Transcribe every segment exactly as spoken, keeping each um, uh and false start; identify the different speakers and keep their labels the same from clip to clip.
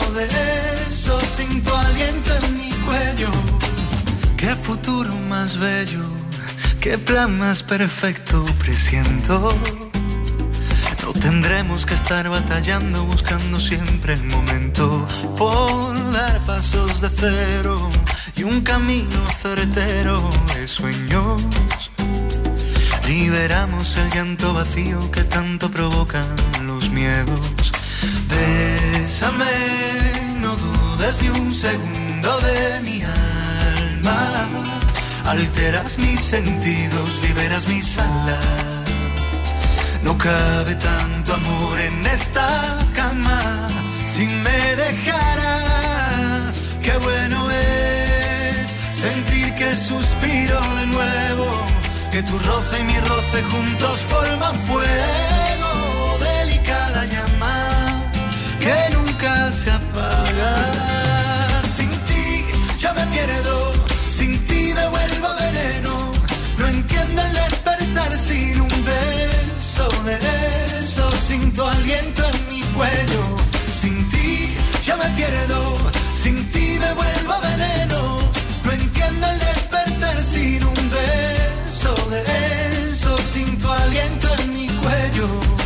Speaker 1: de eso, sin tu aliento en mi cuello. Qué futuro más bello, qué plan más perfecto presiento. No tendremos que estar batallando, buscando siempre el momento por dar pasos de cero y un camino certero de sueños. Liberamos el llanto vacío que tanto provocan los miedos. Bésame, no dudes ni un segundo de mi alma. Alteras mis sentidos, liberas mis alas. No cabe tanto amor en esta cama. Si me dejaras, qué bueno es sentir que suspiro de nuevo. Que tu roce y mi roce juntos forman fuego. Delicada llama que nunca se apaga. Sin ti ya me pierdo, sin ti me vuelvo veneno. No entiendo el despertar sin un beso de eso, sin tu aliento en mi cuello. Sin ti ya me pierdo, sin ti me vuelvo veneno. No entiendo el despertar sin un beso de eso, sin tu aliento en mi cuello.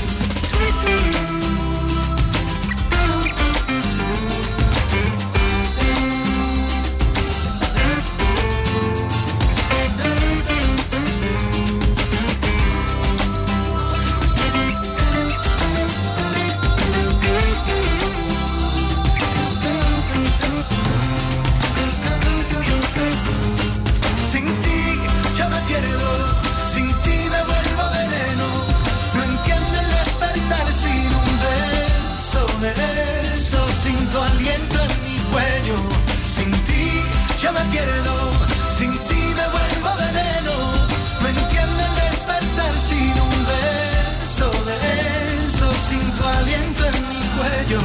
Speaker 1: Ya me pierdo, sin ti me vuelvo veneno. No entiendo el despertar sin un beso de eso, sin tu aliento en mi cuello.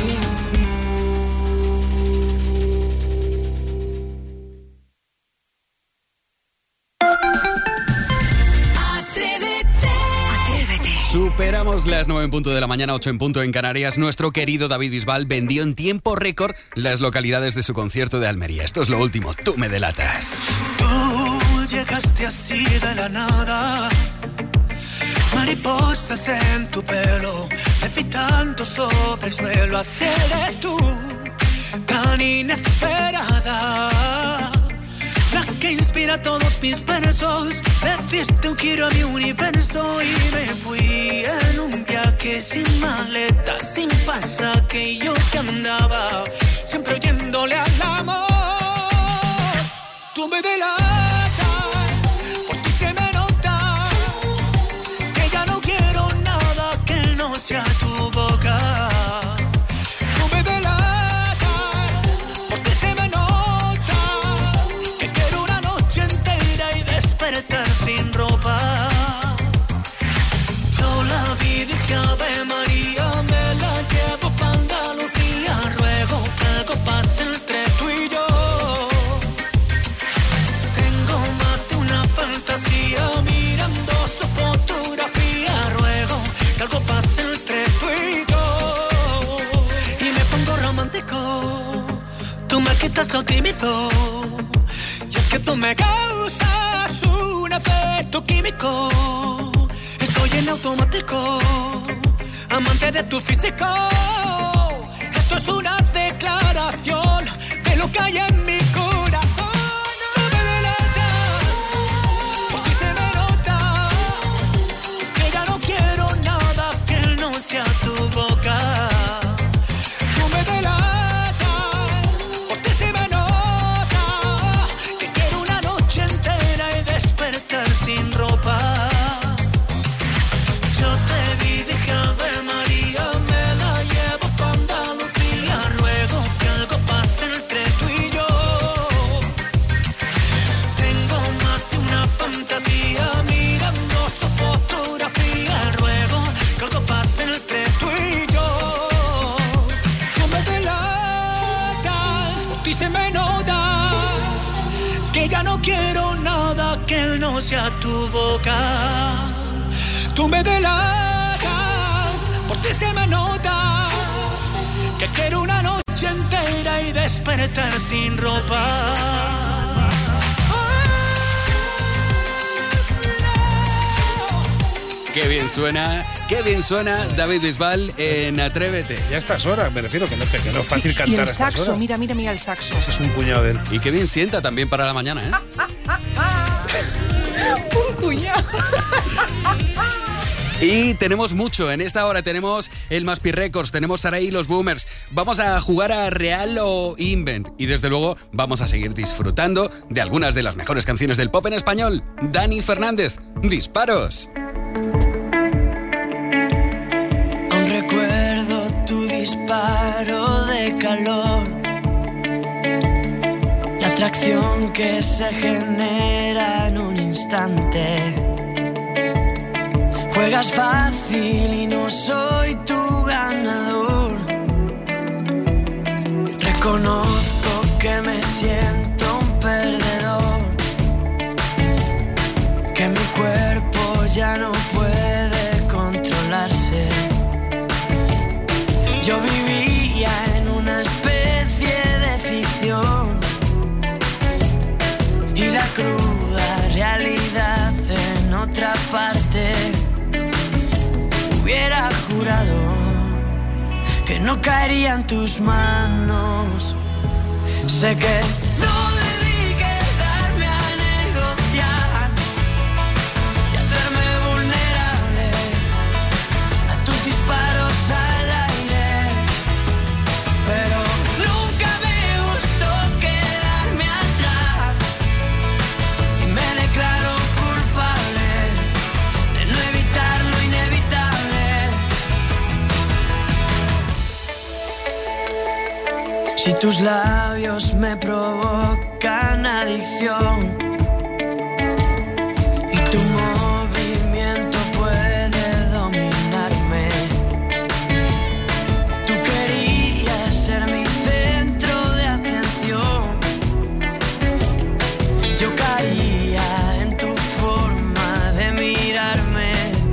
Speaker 2: Superamos las nueve en punto de la mañana, ocho en punto en Canarias. Nuestro querido David Bisbal vendió en tiempo récord las localidades de su concierto de Almería. Esto es lo último, tú me delatas.
Speaker 3: Tú llegaste así de la nada, mariposas en tu pelo, levitando sobre el suelo. Así eres tú, tan inesperada, la que inspira todos mis versos. Le diste un giro a mi universo y me fui en un viaje sin maleta, sin pasaje. Y yo que andaba siempre oyéndole al amor. Tú me delatas, por ti se me nota que ya no quiero nada que no sea tu boca. Tú me delatas, por ti se me nota que quiero una noche entera y despertar sin ropa. Yo la vi y dije Ave María, me la llevo pa' Andalucía. Ruego que algo pase entre tú y yo. Tengo más de una fantasía mirando su fotografía. Ruego que algo pase entre tú y yo. Y me pongo romántico, tú me quitas lo tímido. Y es que tú me causas un efecto químico. Estoy en automático, amante de tu físico. Esto es una declaración de lo que hay en mi corazón. Tú me delatas, por ti se me nota que ya no quiero nada que no sea tu boca. Tú me delatas, por ti se me nota que quiero una noche entera y despertar sin ropa. Yo te vi, dije Ave María, me la llevo pa' Andalucía. Ruego que algo pase entre tú y yo. Tengo más de una fantasía mirando su fotografía. Ruego que algo pase entre tú y yo. Tú me delatas, por ti se me nota que ya no quiero nada que no sea tu boca. Tú me delatas, por ti se me nota que quiero una noche noche entera y despertar sin ropa.
Speaker 2: Qué bien suena, qué bien suena David Bisbal en Atrévete.
Speaker 4: Ya a estas horas, me refiero, que no, te, que no es fácil cantar
Speaker 5: y el
Speaker 4: a estas
Speaker 5: saxo,
Speaker 4: horas.
Speaker 5: mira, mira, mira el saxo.
Speaker 4: Ese es un cuñado de él.
Speaker 2: Y qué bien sienta también para la mañana, ¿eh?
Speaker 5: Un cuñado.
Speaker 2: Y tenemos mucho, en esta hora tenemos el Maspi Records, tenemos Sarai y los Boomers, vamos a jugar a Real o Invent y desde luego vamos a seguir disfrutando de algunas de las mejores canciones del pop en español. Dani Fernández, disparos.
Speaker 3: Aún recuerdo tu disparo de calor, la atracción que se genera en un instante. Juegas fácil y no soy tu ganador. Reconozco que me siento un perdedor, que mi cuerpo ya no puede controlarse. Yo vivía en una especie de ficción y la cruda realidad en otra parte. Hubiera jurado que no caería en tus manos. Sé que no debí quedarme a negociar y hacerme vulnerable a tus disparos al aire, pero nunca me gustó quedarme atrás y me declaro culpable de no evitar lo inevitable. Si tus labios me provocan adicción y tu movimiento puede dominarme, tú querías ser mi centro de atención. Yo caía en tu forma de mirarme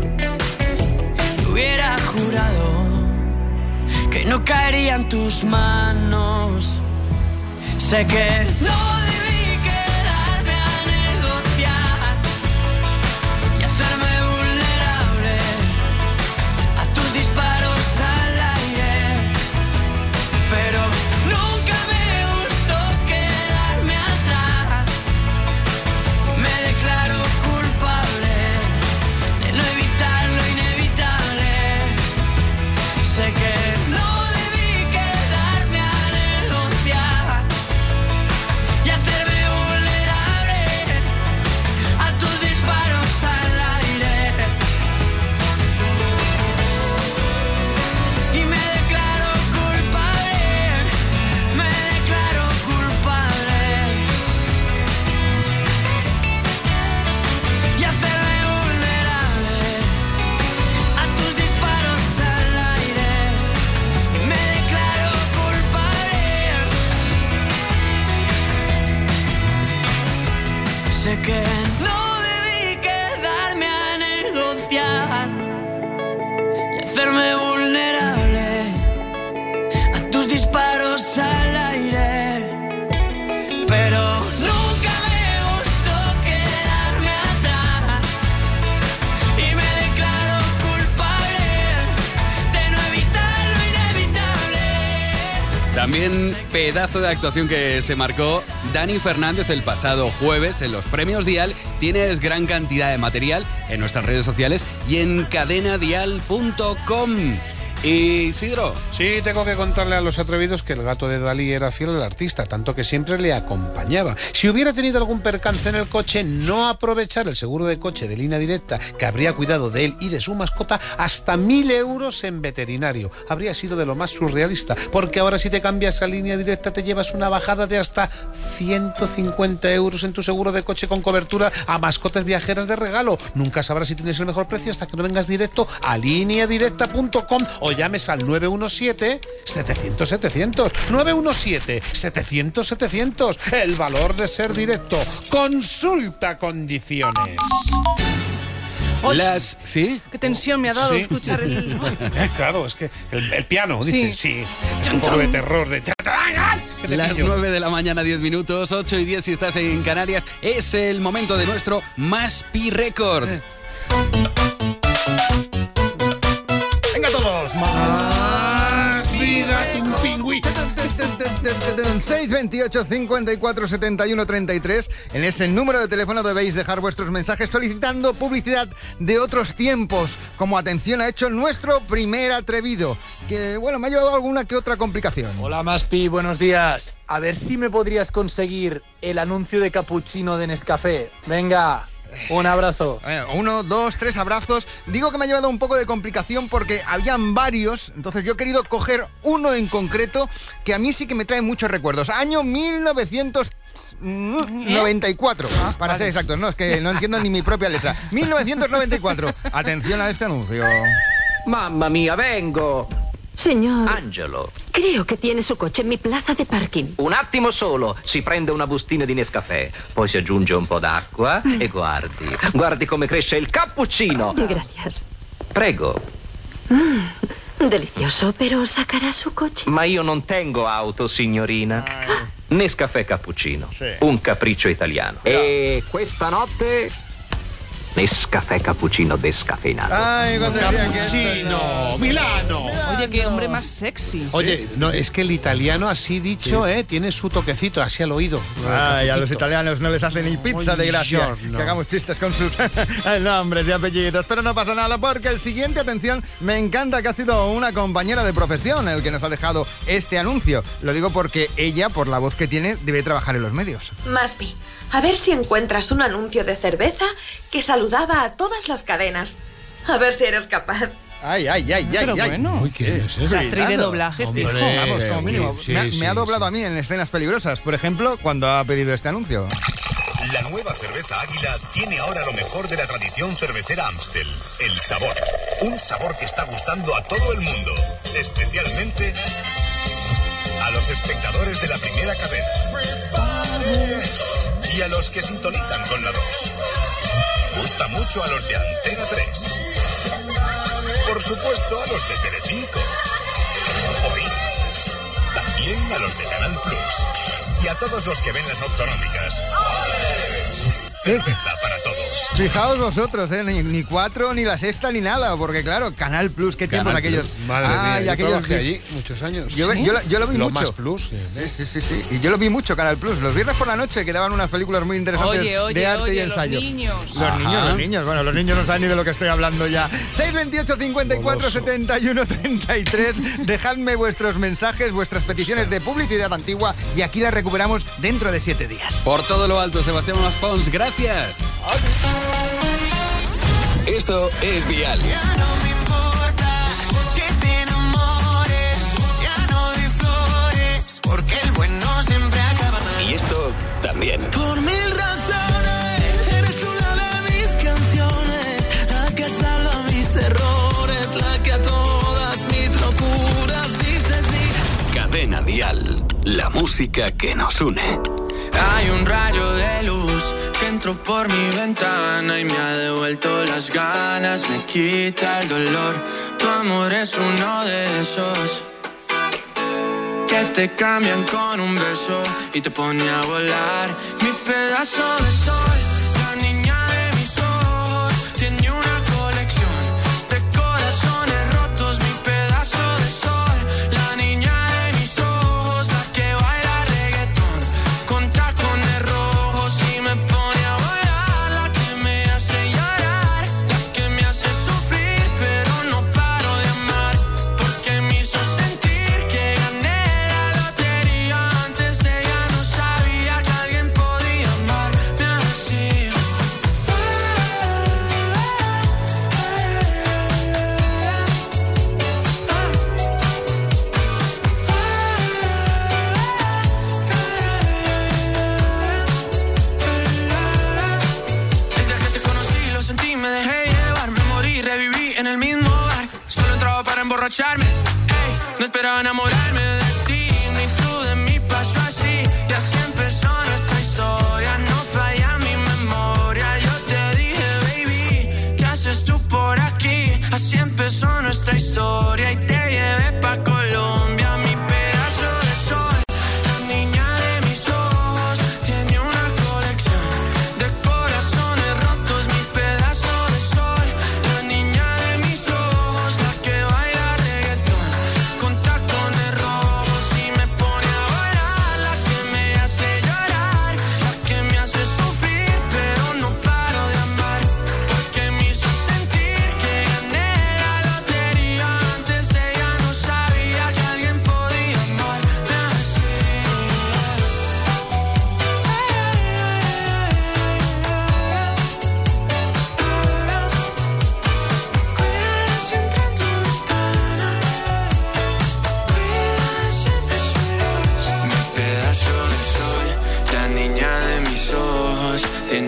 Speaker 3: y hubiera jurado que no caería en tus manos. Sé que no debí quedarme a negociar y hacerme vulnerable a tus disparos al aire, pero nunca me gustó quedarme atrás. Me declaro culpable de no evitar lo inevitable. Sé que sé que no debí quedarme a negociar y hacerme vulnerable a tus disparos al aire, pero nunca me gustó quedarme atrás y me declaro culpable de no evitar lo inevitable.
Speaker 2: También pedazo de actuación que se marcó Dani Fernández el pasado jueves en los premios Dial. Tienes gran cantidad de material en nuestras redes sociales y en cadena dial punto com. Isidro.
Speaker 4: Sí, tengo que contarle a los atrevidos que el gato de Dalí era fiel al artista, tanto que siempre le acompañaba. Si hubiera tenido algún percance en el coche, no aprovechar el seguro de coche de Línea Directa, que habría cuidado de él y de su mascota, hasta mil euros en veterinario. Habría sido de lo más surrealista, porque ahora si te cambias a Línea Directa te llevas una bajada de hasta ciento cincuenta euros en tu seguro de coche con cobertura a mascotas viajeras de regalo. Nunca sabrás si tienes el mejor precio hasta que no vengas directo a línea directa punto com o llames al nueve uno siete, setecientos, setecientos. nueve uno siete, setecientos, setecientos. El valor de ser directo. Consulta condiciones.
Speaker 5: Oy,
Speaker 2: Las... ¿Sí?
Speaker 5: Qué tensión me ha dado
Speaker 4: Sí.
Speaker 5: escuchar el...
Speaker 4: Eh, claro, es que el, el piano,
Speaker 5: Sí.
Speaker 4: dice, sí. Un poco de terror, de... ¿Qué te
Speaker 2: Las
Speaker 4: pillo?
Speaker 2: nueve de la mañana, diez minutos, ocho y diez si estás en Canarias. Es el momento de nuestro Más Pi Record.
Speaker 4: Eh.
Speaker 6: Venga todos.
Speaker 4: Más vida que un pingüí.
Speaker 6: seis veintiocho, cincuenta y cuatro, setenta y uno, treinta y tres. En ese número de teléfono debéis dejar vuestros mensajes solicitando publicidad de otros tiempos, como atención ha hecho nuestro primer atrevido, que bueno, me ha llevado alguna que otra complicación.
Speaker 7: Hola Maspi, buenos días. A ver si me podrías conseguir el anuncio de cappuccino de Nescafé. Venga, un abrazo.
Speaker 6: Eh, Uno, dos, tres abrazos. Digo que me ha llevado un poco de complicación porque habían varios, entonces yo he querido coger uno en concreto que a mí sí que me trae muchos recuerdos. Año mil novecientos noventa y cuatro, para ser exactos, no, es que no entiendo ni mi propia letra. mil novecientos noventa y cuatro. Atención a este anuncio.
Speaker 8: Mamma mia, vengo!
Speaker 9: Signor,
Speaker 8: Angelo,
Speaker 9: creo che tiene su coche in mi plaza de parking.
Speaker 8: un attimo solo, si prende una bustina di Nescafè, poi si aggiunge un po' d'acqua e guardi, guardi come cresce il cappuccino.
Speaker 9: Gracias.
Speaker 8: Prego,
Speaker 9: Delicioso, pero sacará su coche.
Speaker 8: ma io non tengo auto, signorina. Nescafè cappuccino,
Speaker 6: Sì.
Speaker 8: un capriccio italiano. E questa notte Nescafè cappuccino descafeinato.
Speaker 6: Ay, cuando decía que esto
Speaker 4: Cappuccino, Milano.
Speaker 5: Oye, qué hombre más sexy.
Speaker 4: Oye, no, es que el italiano así dicho, eh, tiene su toquecito, así al oído.
Speaker 6: Ay, a los
Speaker 4: Cafecito.
Speaker 6: italianos no les hace ni pizza de gracia
Speaker 4: Buongiorno.
Speaker 6: que hagamos chistes con sus nombres y apellidos, pero no pasa nada porque el siguiente, atención, me encanta que ha sido una compañera de profesión el que nos ha dejado este anuncio. Lo digo porque ella, por la voz que tiene, debe trabajar en los medios.
Speaker 10: Maspi, a ver si encuentras un anuncio de cerveza que saludaba a todas las cadenas. A ver si eres capaz.
Speaker 6: Ay, ay, ay, ay,
Speaker 5: Pero
Speaker 6: ay.
Speaker 5: bueno.
Speaker 4: Uy, ¿quién es ese?
Speaker 5: La actriz de
Speaker 6: Cuidado.
Speaker 5: doblaje,
Speaker 4: Hombre.
Speaker 5: fijo.
Speaker 6: Vamos, como
Speaker 4: Sí,
Speaker 6: mínimo.
Speaker 4: sí,
Speaker 6: me, ha,
Speaker 4: sí,
Speaker 6: me ha doblado
Speaker 4: sí.
Speaker 6: a mí en escenas peligrosas, por ejemplo, cuando ha pedido este anuncio.
Speaker 11: La nueva cerveza Águila tiene ahora lo mejor de la tradición cervecera Amstel, el sabor. Un sabor que está gustando a todo el mundo, especialmente a los espectadores de la primera cadena y a los que sintonizan con la dos. Gusta mucho a los de Antena tres. Por supuesto a los de Telecinco. Hoy también a los de Canal Plus y a todos los que ven las autonómicas. Cerveza para todos.
Speaker 6: Fijaos vosotros, ¿eh? Ni, ni cuatro, ni la sexta, ni nada, porque claro, Canal Plus, qué tiempos
Speaker 2: Canal
Speaker 6: aquellos.
Speaker 4: Plus, madre
Speaker 6: Ah,
Speaker 4: mía,
Speaker 6: y
Speaker 4: yo
Speaker 6: aquellos
Speaker 4: trabajé
Speaker 6: que-
Speaker 4: allí muchos años.
Speaker 6: Yo, yo, lo- yo lo vi
Speaker 4: Lo
Speaker 6: mucho.
Speaker 4: Más Plus. sí.
Speaker 6: Sí, sí, sí, sí. Y yo lo vi mucho, Canal Plus. Los viernes por la noche que daban unas películas muy interesantes
Speaker 5: Oye, oye,
Speaker 6: de arte
Speaker 5: oye,
Speaker 6: y
Speaker 5: los
Speaker 6: ensayo.
Speaker 5: niños.
Speaker 6: Los
Speaker 2: Ajá.
Speaker 6: niños, los niños. Bueno, los niños no saben ni de lo que estoy hablando ya. seis veintiocho, cincuenta y cuatro,
Speaker 4: Goloso.
Speaker 6: setenta y uno, treinta y tres. Dejadme vuestros mensajes, vuestras peticiones de publicidad antigua y aquí las recuperamos dentro de siete días.
Speaker 2: Por todo lo alto, Sebastián Maspons, gracias. Esto es Dial.
Speaker 3: Ya no me importa que te enamores, ya no doy flores, porque el bueno siempre acaba mal.
Speaker 2: Y esto también.
Speaker 3: Por mil razones, eres una de mis canciones, la que salva mis errores, la que a todas mis locuras dice sí.
Speaker 2: Cadena Dial. La música que nos une.
Speaker 3: Hay un rayo de luz que entró por mi ventana y me ha devuelto las ganas, me quita el dolor. Tu amor es uno de esos que te cambian con un beso y te pone a volar. Mi pedazo de sol, la niña de mis ojos, tiene una colección de corazones rotos. Mi pedazo de sol, la niña de mis ojos, la que baila reggaetón con tacones rojos y me pone a volar. La que me hace llorar, la que me hace sufrir, pero no paro de amar, porque me hizo sentir que gané la lotería. Antes de ella no sabía que alguien podía amarme así. Desde que te conocí lo sentí, me dejé llevar, me morí, reviví en el mismo bar. Solo entraba para emborracharme, ey, no esperaba enamorarme de ti, ni tú de mí pasó así. Y así empezó nuestra historia, no falla mi memoria. Yo te dije, baby, ¿qué haces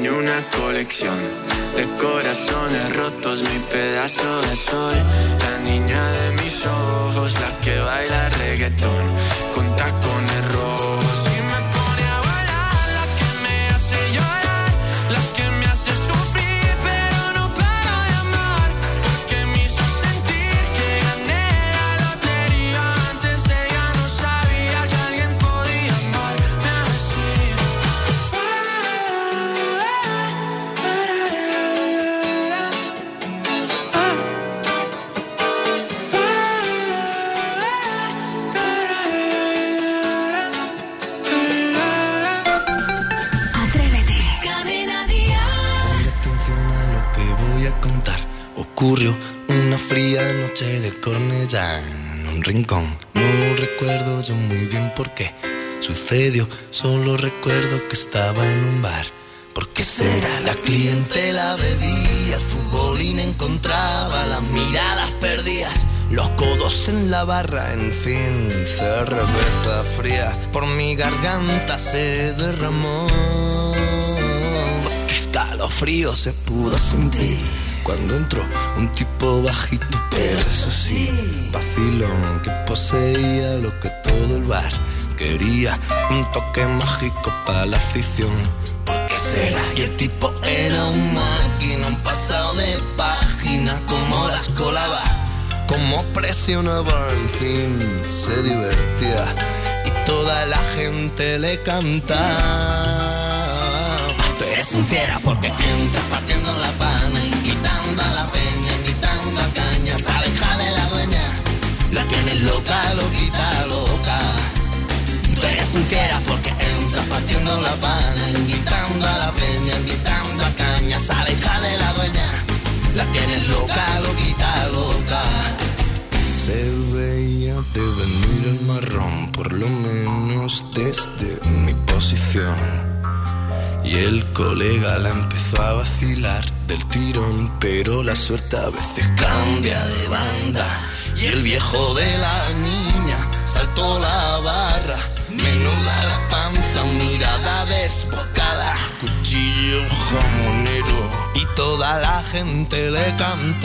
Speaker 12: tiene una colección de corazones rotos, mi pedazo de sol. La niña de mis ojos, la que baila reggaetón con tacones rojos. Y me pone a bailar, la que me hace llorar, la que me hace sufrir, pero no paro de amar, porque me hizo sentir que gané la lotería. Antes ella no sabía que alguien podía amarme así.
Speaker 13: Ocurrió una fría noche de Cornellá en un rincón. No recuerdo yo muy bien por qué sucedió, solo recuerdo que estaba en un bar. ¿Por qué será? La clientela bebía, el futbolín encontraba, las miradas perdidas, los codos en la barra, en fin, cerveza fría por mi garganta se derramó. Qué escalofrío se pudo sentir cuando entró un tipo bajito, pero eso sí, vacilón, que poseía lo que todo el bar quería, un toque mágico para la afición. ¿Por qué será? Y el tipo era un máquina, un pasado de página, como las colaba, como presionaba, en fin, se divertía y toda la gente le cantaba. Tú eres un fiera porque entras partiendo la pana, invitando a la peña, invitando a caña, se aleja de la dueña, la tienes loca, loquita, loca. Tú eres un fiera porque entras partiendo la pana, invitando a la peña, invitando a caña, se aleja de la dueña, la tienes loca, loquita, loca. Se veía de venir el marrón, por lo menos desde mi posición. Y el colega la empezó a vacilar del tirón, pero la suerte a veces cambia de banda. Y el viejo de la niña saltó la barra, menuda la panza, mirada desbocada, cuchillo jamonero, y toda la gente le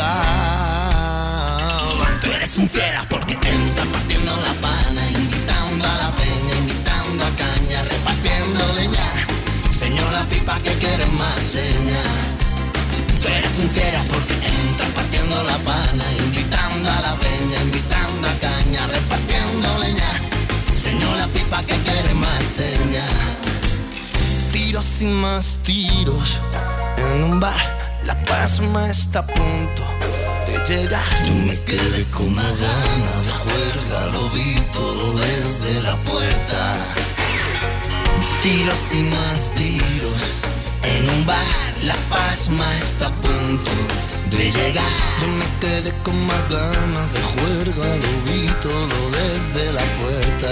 Speaker 13: cantaba. Tú eres un fiera porque entras partiendo la pana, invitando a la peña, invitando a caña, repartiendo leña. Señora pipa que quieres más seña. Tú eres un fiera porque entras partiendo la pana, invitando a la peña, invitando a caña, repartiendo leña. Señora pipa que quieres más seña. Tiros y más tiros en un bar, la pasma está a punto de llegar. Yo me quedé con una gana de juerga, lo vi todo desde la puerta. Tiros y más tiros en un bar, la pasma está a punto de llegar. Yo me quedé con más ganas de juerga, lo vi todo desde la puerta.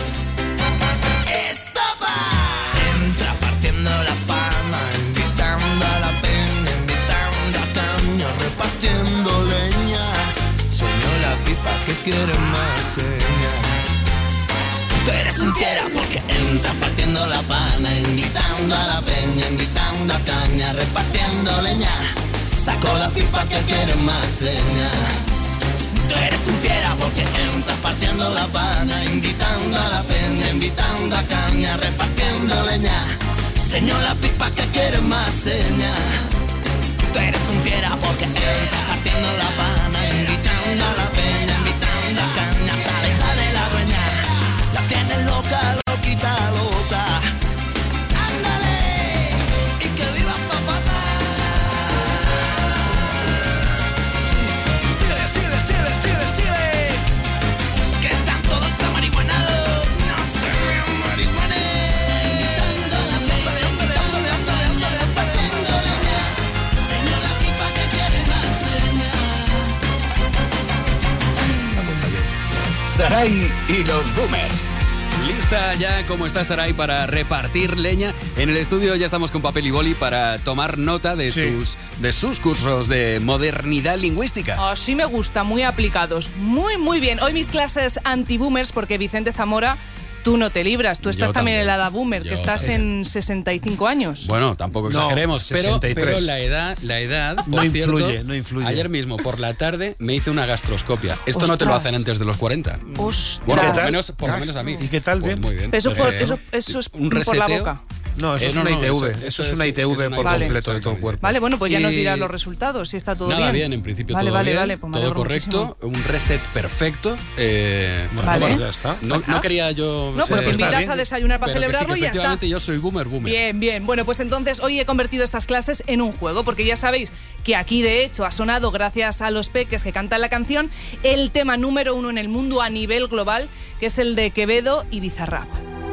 Speaker 13: ¡Estopa! Entra partiendo la pana, invitando a la peña, invitando a caña, repartiendo leña. Soñó la pipa que quiere más seña. Tú eres un fiera porque entras partiendo la pana, invitando a la peña, invitando a caña, repartiendo leña. Sacó la pipa que quiere más seña. Tú eres un fiera porque entras partiendo la pana, invitando a la peña, invitando a caña, repartiendo leña. Señor la pipa que quiere más seña. Tú eres un fiera porque entras partiendo la pana, invitando a la peña, invitando a caña, se aleja de la dueña. La tienes loca, loquita, loca. Ándale, y que viva Zapata. Síguele, síguele, síguele, síguele, síguele. Que están todos tan marihuanados. No se vean marihuanes. Ándale, ándale, ándale, ándale, ándale, ándale. Señor la pipa que quiere más señal.
Speaker 2: Saray y los Boomers. ¿Lista ya cómo está Saray para repartir leña? En el estudio ya estamos con papel y boli para tomar nota de, sí. tus, de sus cursos de modernidad lingüística.
Speaker 5: Así me gusta, muy aplicados. Muy, muy bien. Hoy mis clases anti-boomers porque Vicente Zamora Tú no te libras, tú estás
Speaker 2: Yo
Speaker 5: también,
Speaker 2: también.
Speaker 5: en la edad boomer,
Speaker 2: Yo
Speaker 5: que estás
Speaker 2: también.
Speaker 5: en sesenta y cinco años.
Speaker 2: Bueno, tampoco
Speaker 4: No,
Speaker 2: exageremos, pero,
Speaker 4: sesenta y tres.
Speaker 2: pero la edad, la edad, por
Speaker 4: No
Speaker 2: cierto,
Speaker 4: influye, no influye.
Speaker 2: ayer mismo por la tarde me hice una gastroscopia. Esto no te lo
Speaker 5: Ostras.
Speaker 2: hacen antes de los cuarenta.
Speaker 5: Ostras.
Speaker 2: Bueno,
Speaker 4: ¿Qué
Speaker 2: por lo
Speaker 4: tal?
Speaker 2: menos, por lo menos a mí.
Speaker 4: ¿Y qué tal?
Speaker 2: Pues
Speaker 4: Bien.
Speaker 2: muy bien.
Speaker 5: Eso, por-
Speaker 2: Eh,
Speaker 5: eso, eso es
Speaker 2: un
Speaker 5: por la
Speaker 2: reseteo.
Speaker 5: boca.
Speaker 4: No, eso
Speaker 2: Eh,
Speaker 4: es
Speaker 2: no,
Speaker 4: una
Speaker 2: no,
Speaker 4: I T V.
Speaker 2: eso-
Speaker 4: Eso,
Speaker 2: eso
Speaker 4: es
Speaker 2: es-
Speaker 4: una I T V
Speaker 2: es una
Speaker 4: por
Speaker 2: I T V,
Speaker 4: completo de todo el cuerpo.
Speaker 5: Vale, bueno, pues ya nos
Speaker 2: Y-
Speaker 5: dirás los resultados, si está todo
Speaker 2: Nada
Speaker 5: bien.
Speaker 2: bien, en principio
Speaker 5: vale,
Speaker 2: todo
Speaker 5: vale,
Speaker 2: bien,
Speaker 5: vale, pues me
Speaker 2: todo
Speaker 5: alegro
Speaker 2: correcto,
Speaker 5: muchísimo.
Speaker 2: un reset perfecto. Eh,
Speaker 4: Bueno,
Speaker 5: Vale.
Speaker 4: pues ya está.
Speaker 2: no, no quería yo...
Speaker 5: No, pues
Speaker 2: eh,
Speaker 5: te
Speaker 4: está
Speaker 5: invitas
Speaker 4: bien.
Speaker 5: a desayunar para
Speaker 2: pero que sí,
Speaker 5: celebrarlo
Speaker 2: que
Speaker 5: y ya está.
Speaker 2: efectivamente yo soy boomer, boomer.
Speaker 5: Bien, bien. Bueno, pues entonces hoy he convertido estas clases en un juego, porque ya sabéis que aquí de hecho ha sonado, gracias a los peques que cantan la canción, el tema número uno en el mundo a nivel global, que es el de Quevedo y Bizarrap.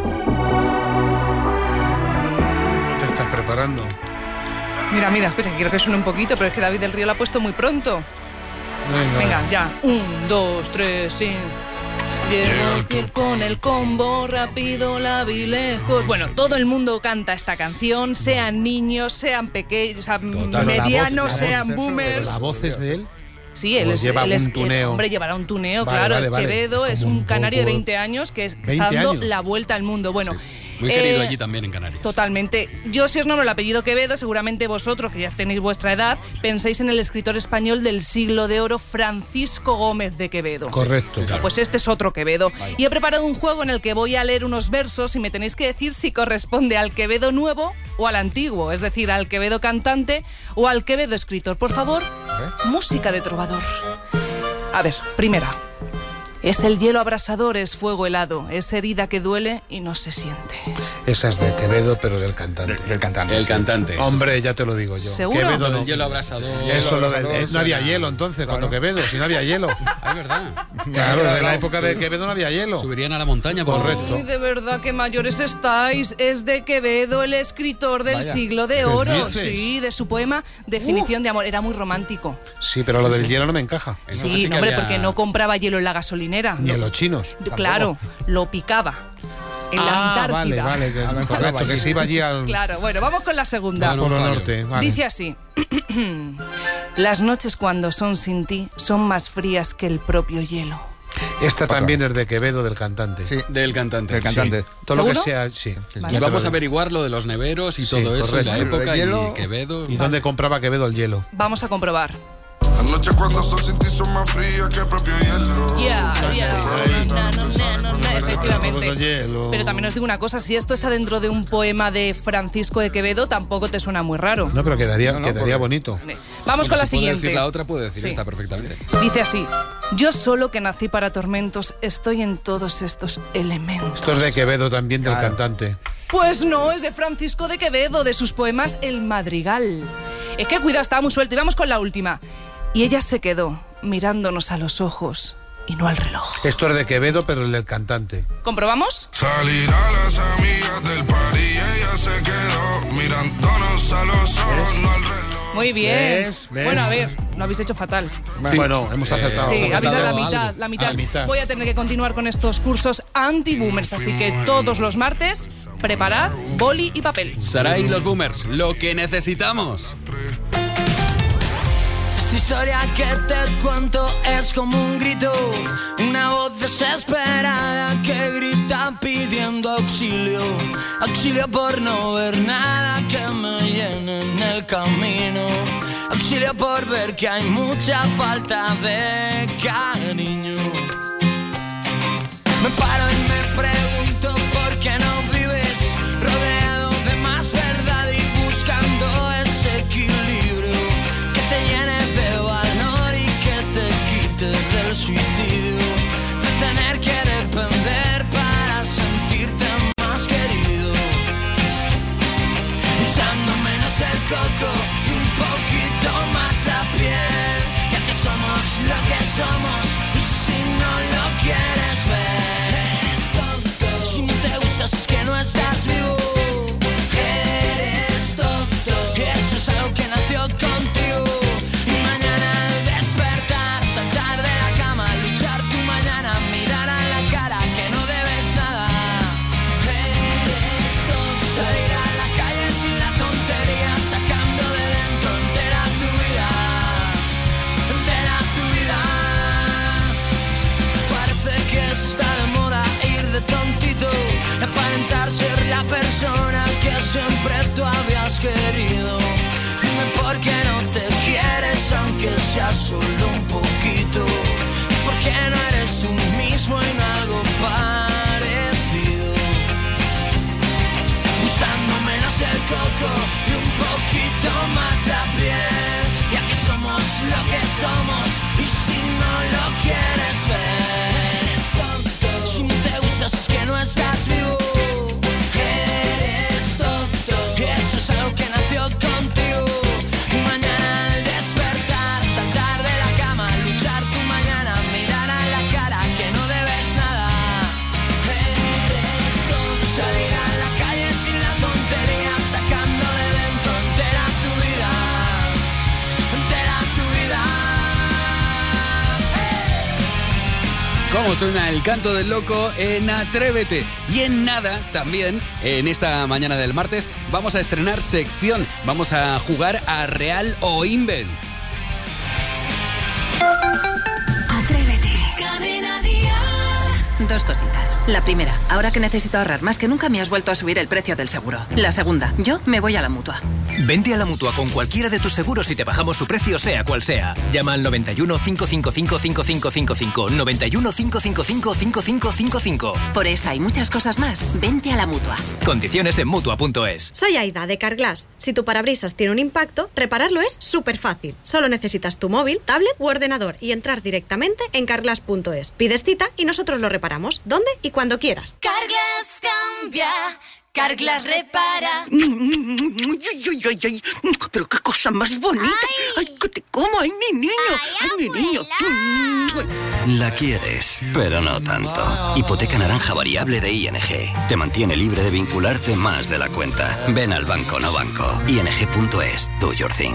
Speaker 4: Te estás preparando.
Speaker 5: Mira, mira, escucha, quiero que suene un poquito, pero es que David del Río lo ha puesto muy pronto.
Speaker 4: Venga.
Speaker 5: Venga, ya. Un, dos, tres, sí. Llego aquí con el combo, rápido la vi lejos. Bueno, todo el mundo canta esta canción, sean niños, sean pequeños, o sea,
Speaker 2: Total.
Speaker 5: medianos,
Speaker 4: La voz- la
Speaker 5: sean
Speaker 4: voz-
Speaker 5: boomers.
Speaker 4: La voz es de él.
Speaker 5: Sí, él
Speaker 4: Pues
Speaker 5: es,
Speaker 4: lleva
Speaker 5: él
Speaker 4: un
Speaker 5: es-
Speaker 4: tuneo.
Speaker 5: hombre, llevará un tuneo,
Speaker 4: Vale,
Speaker 5: claro,
Speaker 4: vale,
Speaker 5: es
Speaker 4: vale.
Speaker 5: Quevedo, es
Speaker 4: Como
Speaker 5: un
Speaker 4: un
Speaker 5: canario de
Speaker 4: poco-
Speaker 5: veinte años que, es- que
Speaker 4: veinte
Speaker 5: está dando
Speaker 4: años.
Speaker 5: la vuelta al mundo. Bueno,
Speaker 2: Muy querido
Speaker 5: eh,
Speaker 2: allí también en Canarias.
Speaker 5: Totalmente. Yo, si os nombro el apellido Quevedo, seguramente vosotros, que ya tenéis vuestra edad, penséis en el escritor español del siglo de oro, Francisco Gómez de Quevedo.
Speaker 4: Correcto.
Speaker 5: Pues este es otro Quevedo. Y he preparado un juego en el que voy a leer unos versos y me tenéis que decir si corresponde al Quevedo nuevo o al antiguo, es decir, al Quevedo cantante o al Quevedo escritor. Por favor, música de trovador. A ver, primera. Es el hielo abrasador, es fuego helado, es herida que duele y no se siente.
Speaker 4: Esa es de Quevedo, pero del cantante.
Speaker 6: Del cantante.
Speaker 2: El
Speaker 6: sí.
Speaker 2: cantante.
Speaker 4: Hombre, ya te lo digo yo.
Speaker 5: ¿Seguro?
Speaker 4: Quevedo
Speaker 2: Lo
Speaker 4: no.
Speaker 2: del hielo abrasador.
Speaker 4: Eso lo del-
Speaker 6: abrasador
Speaker 4: eh, no había
Speaker 6: suena-
Speaker 4: hielo entonces, cuando
Speaker 6: Claro.
Speaker 4: Quevedo, si no había hielo.
Speaker 2: Ah, es verdad.
Speaker 4: Claro, en la época de Quevedo no había hielo.
Speaker 2: Subirían a la montaña, por
Speaker 4: Correcto.
Speaker 5: Ay, de verdad, qué mayores estáis. Es de Quevedo, el escritor del
Speaker 6: Vaya.
Speaker 5: siglo de
Speaker 4: ¿Qué
Speaker 5: oro.
Speaker 4: dices?
Speaker 5: Sí, de su poema Definición de amor. Era muy romántico.
Speaker 4: Sí, pero lo del hielo no me encaja.
Speaker 2: Eso
Speaker 5: Sí,
Speaker 2: sí que
Speaker 5: no, hombre,
Speaker 2: había-
Speaker 5: porque no compraba hielo en la gasolinera.
Speaker 4: Ni
Speaker 5: No.
Speaker 4: en los chinos.
Speaker 5: Claro, lo picaba. En la
Speaker 4: Ah,
Speaker 5: Antártida.
Speaker 4: vale, vale, que-
Speaker 6: A lo mejor
Speaker 4: correcto,
Speaker 6: allí.
Speaker 4: que se iba allí al
Speaker 5: Claro, bueno, vamos con la segunda.
Speaker 2: Bueno,
Speaker 4: Polo
Speaker 2: un fallo.
Speaker 4: Norte. Vale.
Speaker 5: Dice así. Las noches cuando son sin ti son más frías que el propio hielo.
Speaker 4: Esta también es de Quevedo, del cantante.
Speaker 6: Sí,
Speaker 2: Del cantante.
Speaker 6: del cantante.
Speaker 4: Todo lo que
Speaker 5: ¿Seguro?
Speaker 4: sea, sí.
Speaker 5: Vale.
Speaker 2: Y
Speaker 4: Ya te
Speaker 2: vamos
Speaker 4: lo
Speaker 2: a
Speaker 4: digo.
Speaker 2: averiguar lo de los neveros y
Speaker 4: Sí,
Speaker 2: todo eso, y la
Speaker 4: correcto.
Speaker 2: época,
Speaker 6: Lo de hielo.
Speaker 2: y Quevedo.
Speaker 4: ¿Y dónde compraba Quevedo el hielo?
Speaker 5: Vamos a comprobar.
Speaker 14: Las noches cuando son sin ti son más frías que el propio hielo.
Speaker 5: Ya, ya, na, na, na, na, na, efectivamente.
Speaker 4: Hielo.
Speaker 5: Pero también os digo una cosa, si esto está dentro de un poema de Francisco de Quevedo, tampoco te suena muy raro.
Speaker 4: No, pero quedaría,
Speaker 6: No, no,
Speaker 4: quedaría
Speaker 6: porque-
Speaker 4: bonito.
Speaker 5: Vamos con
Speaker 2: Bueno,
Speaker 5: la
Speaker 2: si puedo
Speaker 5: siguiente.
Speaker 2: decir la otra, puedo decir
Speaker 5: Sí.
Speaker 2: esta perfectamente.
Speaker 5: Dice así: yo solo que nací para tormentos estoy en todos estos elementos.
Speaker 4: Esto es de Quevedo también, del
Speaker 6: Claro.
Speaker 4: cantante.
Speaker 5: Pues no, es de Francisco de Quevedo, de sus poemas El Madrigal. Es que cuidado, estaba muy suelto. Y vamos con la última. Y ella se quedó mirándonos a los ojos y no al reloj.
Speaker 4: Esto es de Quevedo, pero el del cantante.
Speaker 5: ¿Comprobamos?
Speaker 14: Salir a las amigas del party y ella se quedó mirándonos a los ojos, no al reloj.
Speaker 5: Muy bien.
Speaker 4: ¿Ves? ¿Ves?
Speaker 5: Bueno, a ver, lo habéis hecho fatal.
Speaker 2: Sí.
Speaker 4: Bueno, hemos acertado.
Speaker 5: Sí,
Speaker 2: hemos
Speaker 5: avisad la
Speaker 2: dado
Speaker 5: mitad,
Speaker 2: algo.
Speaker 5: la mitad.
Speaker 4: A la mitad.
Speaker 5: Voy a tener que continuar con estos cursos anti-boomers, así que todos los martes, preparad boli y papel.
Speaker 2: Sarai y los boomers, lo que necesitamos.
Speaker 3: Esta historia que te cuento es como un grito, una voz desesperada que grita pidiendo auxilio, auxilio por no ver nada que me llene en el camino, auxilio por ver que hay mucha falta de cariño. Me paro y me pregunto por qué no vives rodeado de más verdad y buscando ese equilibrio que te llene de valor y que te quite del suicidio, de tener que depender para sentirte más querido, usando menos el coco y un poquito más la piel, ya que somos lo que somos, si no solo un poquito. ¿Por qué no eres tú mismo en algo parecido? Usando menos el coco y un poquito más la piel, ya que somos lo que somos y si no lo quieres ver, eres tonto. Si no te gustas es que no estás vivo. Eres tonto. Eso es algo que nació contigo. Y mañana al despertar, saltar de la cama, luchar tu mañana, mirar a la cara que no debes nada. Eres tonto. Salir a la calle sin la tontería, sacando de dentro entera tu vida, entera tu vida.
Speaker 2: ¿Cómo suena el canto del loco en Atrévete? Y en nada, también, en esta mañana del martes, vamos a estrenar sección. Vamos a jugar a Real o Invent.
Speaker 15: Atrévete. Cadena Dial. Dos cositas. La primera, ahora que necesito ahorrar más que nunca me has vuelto a subir el precio del seguro. La segunda, yo me voy a la Mutua.
Speaker 16: Vente a la Mutua con cualquiera de tus seguros y te bajamos su precio sea cual sea. Llama al noventa y uno, cinco cinco cinco, cinco cinco cinco cinco, noventa y uno, cinco cinco cinco, cinco cinco cinco cinco.
Speaker 15: Por esta y muchas cosas más, vente a la Mutua.
Speaker 16: Condiciones en Mutua punto es.
Speaker 17: Soy Aida de Carglass. Si tu parabrisas tiene un impacto, repararlo es súper fácil. Solo necesitas tu móvil, tablet u ordenador y entrar directamente en carglass punto es. Pides cita y nosotros lo reparamos. ¿Dónde y cuando quieras?
Speaker 15: Carglass cambia, Carglass repara.
Speaker 18: Ay, ay, ay, ay. Pero qué cosa más bonita. Ay, ay que te como. Ay, mi niño. Ay, Ay mi niño.
Speaker 19: La quieres, pero no tanto. Hipoteca naranja variable de I N G. Te mantiene libre de vincularte más de la cuenta. Ven al banco no banco. I N G punto es. Do your thing.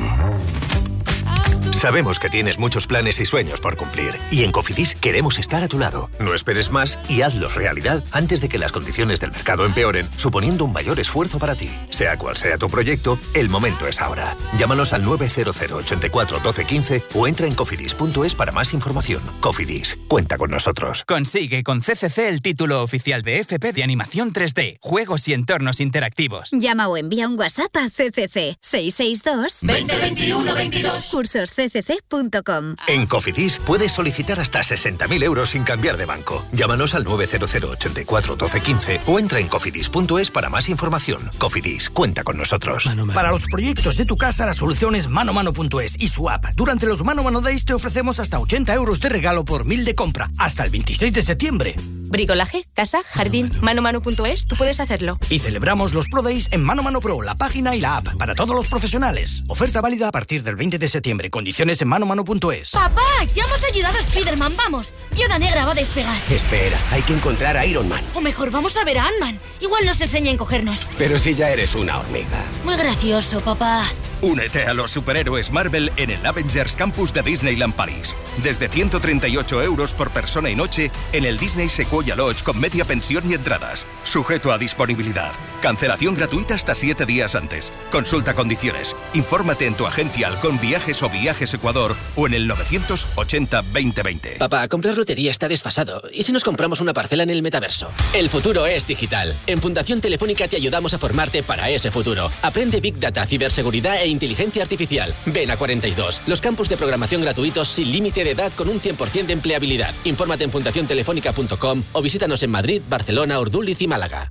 Speaker 20: Sabemos que tienes muchos planes y sueños por cumplir y en Cofidis queremos estar a tu lado. No esperes más y hazlos realidad antes de que las condiciones del mercado empeoren, suponiendo un mayor esfuerzo para ti. Sea cual sea tu proyecto, el momento es ahora. Llámanos al nueve cero cero, ochenta y cuatro, doce, quince o entra en cofidis punto es para más información. Cofidis, cuenta con nosotros.
Speaker 21: Consigue con C C C el título oficial de F P de animación tres D, juegos y entornos interactivos.
Speaker 22: Llama o envía un WhatsApp a C C C seis seis dos, veinte veintiuno veintidós. Cursos c c c punto com.
Speaker 20: En Cofidis puedes solicitar hasta sesenta mil euros sin cambiar de banco. Llámanos al nueve cero cero, ochenta y cuatro, doce, quince o entra en cofidis punto es para más información. Cofidis, cuenta con nosotros.
Speaker 23: Mano, mano. Para los proyectos de tu casa, la solución es mano mano punto es y su app. Durante los Mano Mano Days te ofrecemos hasta ochenta euros de regalo por mil de compra, hasta el veintiséis de septiembre.
Speaker 24: Bricolaje, casa, jardín, mano mano punto es, tú puedes hacerlo.
Speaker 23: Y celebramos los Pro Days en Mano Mano Pro, la página y la app para todos los profesionales. Oferta válida a partir del veinte de septiembre. Condiciones en mano mano punto es.
Speaker 25: ¡Papá! ¡Ya hemos ayudado a Spiderman! ¡Vamos! Viuda Negra va a despegar.
Speaker 26: Espera, hay que encontrar a Iron Man.
Speaker 25: O mejor, vamos a ver a Ant-Man. Igual nos enseña a encogernos.
Speaker 26: Pero si ya eres una hormiga.
Speaker 25: Muy gracioso, papá.
Speaker 27: Únete a los superhéroes Marvel en el Avengers Campus de Disneyland París. Desde ciento treinta y ocho euros por persona y noche en el Disney Sequoia Lodge con media pensión y entradas. Sujeto a disponibilidad. Cancelación gratuita hasta siete días antes. Consulta condiciones. Infórmate en tu agencia Halcón Viajes o Viajes Ecuador o en el novecientos ochenta, veinte veinte.
Speaker 28: Papá, comprar lotería está desfasado. ¿Y si nos compramos una parcela en el metaverso? El futuro es digital. En Fundación Telefónica te ayudamos a formarte para ese futuro. Aprende Big Data, ciberseguridad e inteligencia artificial. Ven a cuarenta y dos. Los campus de programación gratuitos sin límite de edad con un cien por ciento de empleabilidad. Infórmate en fundación telefónica punto com o visítanos en Madrid, Barcelona, Urduliz y Málaga.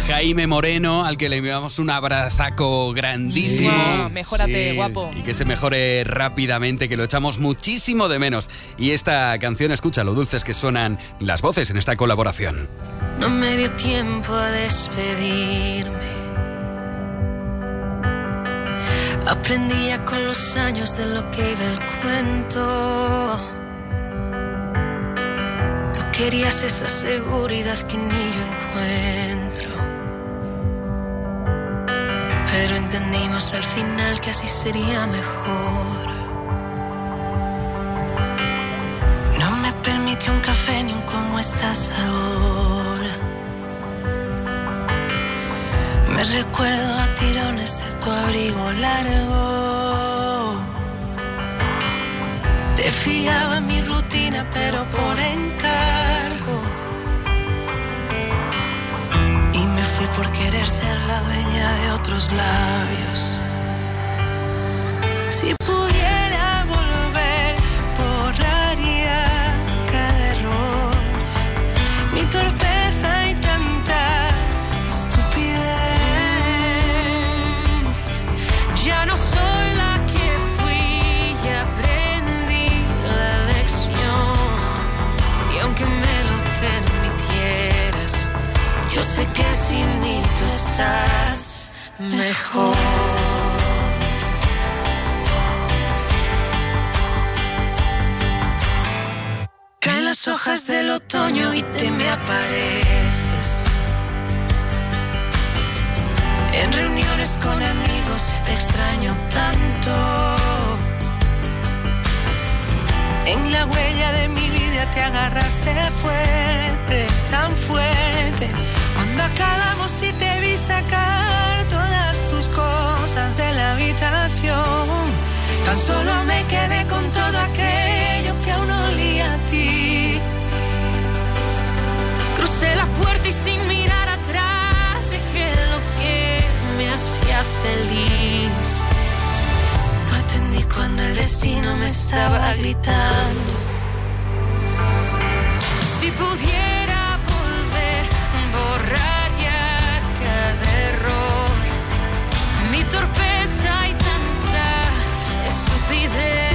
Speaker 2: Jaime Moreno, al que le enviamos un abrazaco grandísimo.
Speaker 5: Sí. Mejórate,
Speaker 2: Sí.
Speaker 5: guapo.
Speaker 2: Y que se mejore rápidamente, que lo echamos muchísimo de menos. Y esta canción, escucha lo dulces que suenan las voces en esta colaboración.
Speaker 1: No me dio tiempo a despedirme. Aprendía con los años de lo que iba el cuento. Tú querías esa seguridad que ni yo encuentro. Pero entendimos al final que así sería mejor.
Speaker 3: No me permitió un café ni un cómo estás ahora. Me recuerdo a tirones de tu abrigo largo. Te fiaba en mi rutina, pero por encargo. Y me fui por querer ser la dueña de otros labios. Si pudiera volver, borraría cada error. Mi torpeza y tanta estupidez.
Speaker 1: Ya no soy la que fui y aprendí la lección. Y aunque me lo permitieras, yo sé que sin mí tú estás mejor.
Speaker 3: Caen las hojas del otoño y te me apareces. En reuniones con amigos te extraño tanto. En la huella de mi vida te agarraste fuerte, tan fuerte. Cuando acabamos y te vi sacar todas tus cosas de la habitación, tan solo me quedé con todo aquello que aún olía a ti.
Speaker 1: Crucé la puerta y sin mirar atrás dejé lo que me hacía feliz.
Speaker 3: No atendí cuando el destino me estaba gritando.
Speaker 1: Si pudiera volver, borraría cada error. Mi torpeza y tanta estupidez.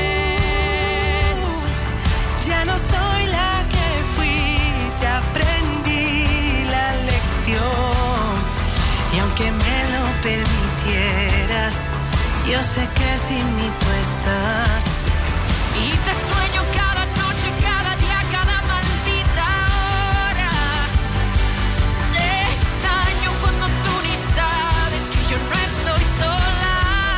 Speaker 3: Ya no soy la que fui, ya aprendí la lección. Y aunque me lo permitieras, yo sé que sin mí tú estás.
Speaker 1: Y te sueño cada noche, cada día, cada maldita hora. Te extraño cuando tú ni sabes que yo no estoy sola.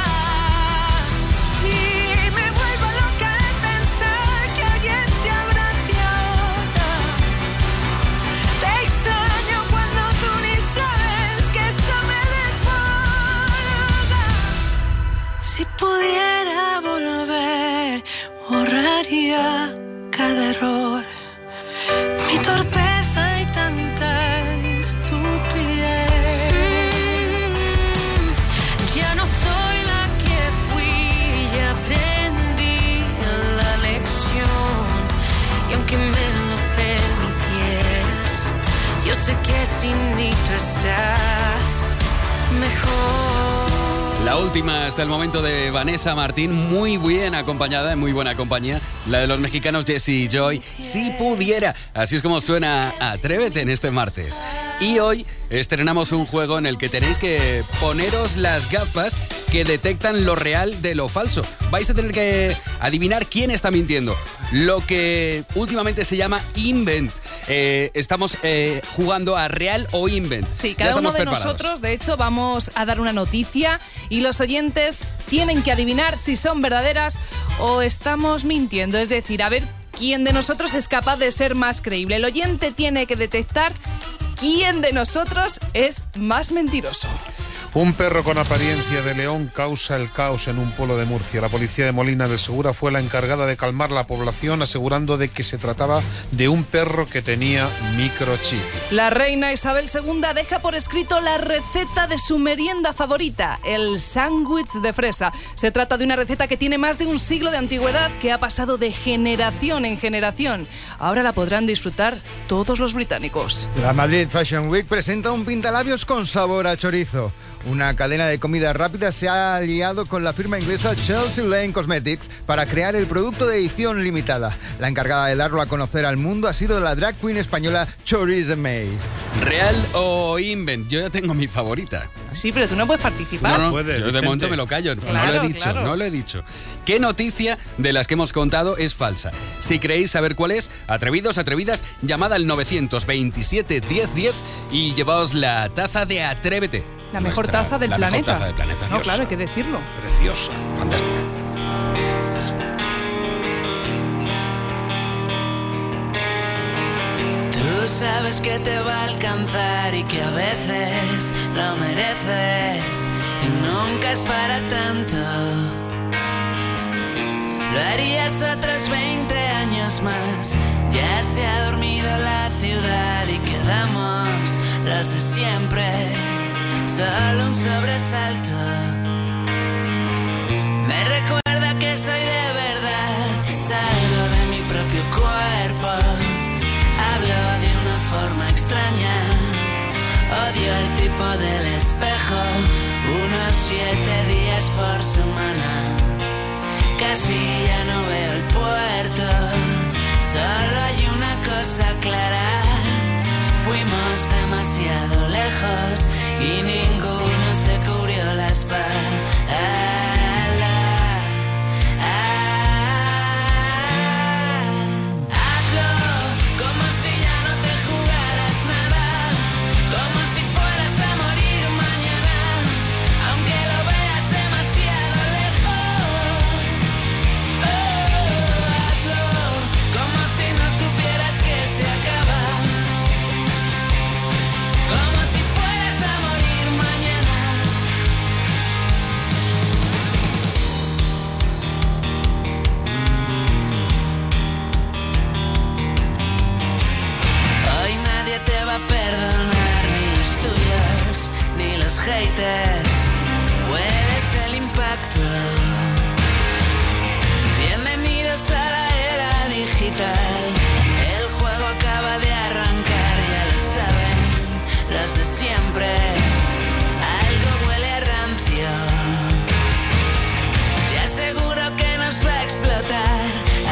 Speaker 3: Y me vuelvo loca de pensar que alguien te abrace ahora. Te extraño cuando tú ni sabes que esto me desborda. Si pudiera volver, borraría cada error. Mi torpeza y tanta estupidez.
Speaker 1: Ya no soy la que fui y aprendí la lección. Y aunque me lo permitieras, yo sé que sin mí tú estás mejor.
Speaker 2: La última hasta el momento de Vanessa Martín, muy bien acompañada, en muy buena compañía, la de los mexicanos Jesse y Joy, Si Pudiera. Así es como suena Atrévete en este martes. Y hoy estrenamos un juego en el que tenéis que poneros las gafas que detectan lo real de lo falso. Vais a tener que adivinar quién está mintiendo. Lo que últimamente se llama Invent. Eh, estamos eh, jugando a Real o Invent.
Speaker 5: Sí,
Speaker 2: Ya
Speaker 5: cada uno
Speaker 2: estamos
Speaker 5: de
Speaker 2: preparados.
Speaker 5: nosotros, de hecho, vamos a dar una noticia y los oyentes tienen que adivinar si son verdaderas o estamos mintiendo. Es decir, a ver quién de nosotros es capaz de ser más creíble. El oyente tiene que detectar quién de nosotros es más mentiroso.
Speaker 4: Un perro con apariencia de león causa el caos en un pueblo de Murcia. La policía de Molina del Segura fue la encargada de calmar la población, asegurando de que se trataba de un perro que tenía microchip.
Speaker 5: La reina Isabel segunda deja por escrito la receta de su merienda favorita, el sándwich de fresa. Se trata de una receta que tiene más de un siglo de antigüedad, que ha pasado de generación en generación. Ahora la podrán disfrutar todos los británicos.
Speaker 6: La Madrid Fashion Week presenta un pintalabios con sabor a chorizo. Una cadena de comida rápida se ha aliado con la firma inglesa Chelsea Lane Cosmetics para crear el producto de edición limitada. La encargada de darlo a conocer al mundo ha sido la drag queen española Chorizo May.
Speaker 2: ¿Real o invent? Yo ya tengo mi favorita.
Speaker 5: Sí, pero tú no puedes participar.
Speaker 2: No, no,
Speaker 4: Puedes,
Speaker 2: yo de
Speaker 4: Vicente.
Speaker 2: momento me lo callo.
Speaker 5: Claro,
Speaker 2: no lo he dicho,
Speaker 5: claro.
Speaker 2: no lo he dicho. ¿Qué noticia de las que hemos contado es falsa? Si creéis saber cuál es, atrevidos, atrevidas, llamad al nueve veintisiete diez diez y llevaos la taza de Atrévete.
Speaker 5: La mejor
Speaker 2: Nuestra-
Speaker 5: taza del
Speaker 2: la
Speaker 5: planeta.
Speaker 2: mejor taza del planeta.
Speaker 5: No, claro, hay que decirlo.
Speaker 2: Preciosa, fantástica.
Speaker 1: Tú sabes que te va a alcanzar y que a veces lo mereces y nunca es para tanto. Lo harías otros veinte años más. Ya se ha dormido la ciudad y quedamos los de siempre. Solo un sobresalto. Me recuerda que soy de verdad. Salgo de mi propio cuerpo. Hablo de una forma extraña. Odio el tipo del espejo. Unos siete días por semana. Casi ya no veo el puerto. Solo hay una cosa clara. Fuimos demasiado lejos y ninguno se cubrió la espalda. Perdonar ni los tuyos ni los haters. Puedes el impacto. Bienvenidos a la era digital. El juego acaba de arrancar, ya lo saben los de siempre. Algo huele a rancio. Te aseguro que nos va a explotar.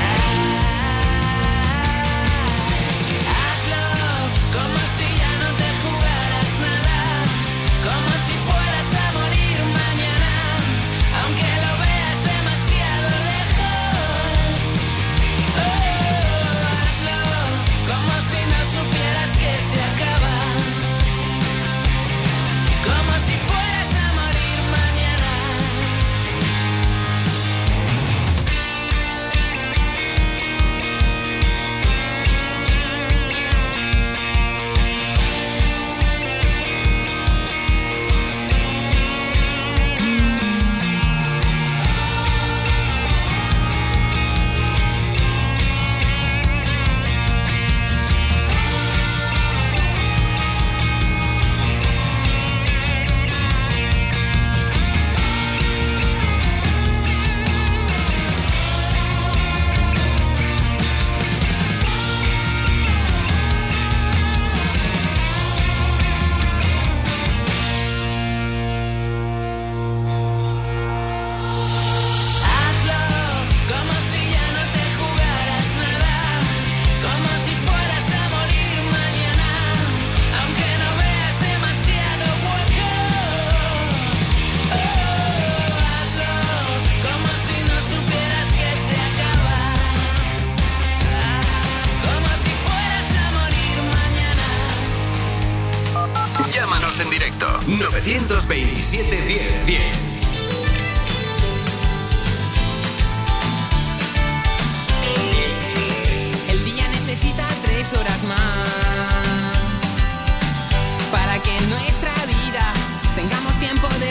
Speaker 21: En directo nueve veintisiete diez diez.
Speaker 7: El día necesita tres horas más para que en nuestra vida tengamos tiempo de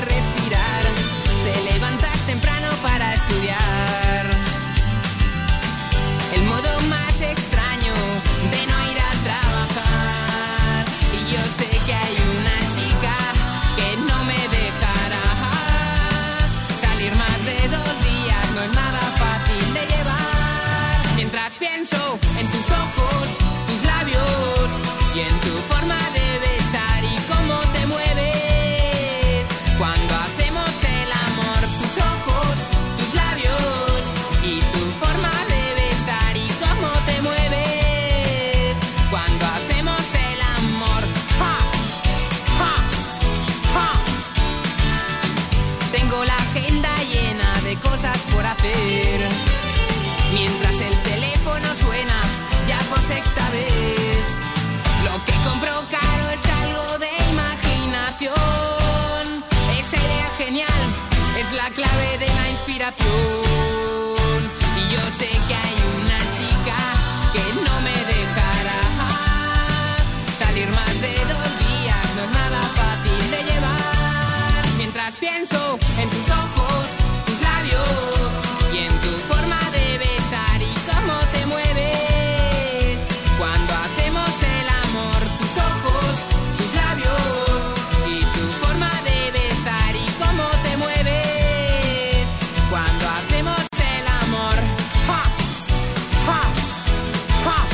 Speaker 7: de cosas por hacer. Mientras el teléfono suena ya por sexta vez. Lo que compro caro es algo de imaginación. Esa idea genial es la clave de la inspiración. Y yo sé que hay una chica que no me dejará salir más de dos días, no es nada fácil de llevar. Mientras pienso en tus ojos, tus labios y en tu forma de besar y cómo te mueves cuando hacemos el amor. Tus ojos, tus labios y tu forma de besar y cómo te mueves cuando hacemos el amor. ¡Ja! ¡Ja! ¡Ja!